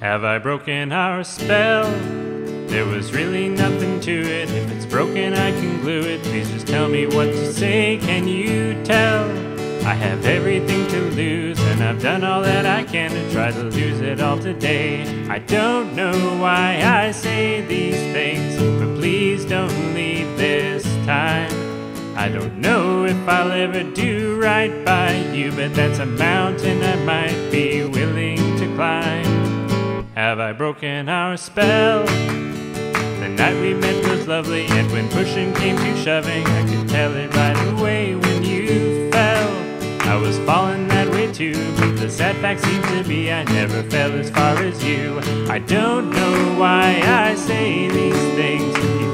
Have I broken our spell? There was really nothing to it. If it's broken, I can glue it. Please just tell me what to say. Can you tell? I have everything to lose, and I've done all that I can to try to lose it all today. I don't know why I say these things, but please don't leave this time. I don't know if I'll ever do right by you, but that's a mountain I might be willing to climb. Have I broken our spell? The night we met was lovely, and when pushing came to shoving, I could tell it right away when you fell. I was falling that way too, but the sad fact seems to be I never fell as far as you. I don't know why I say these things.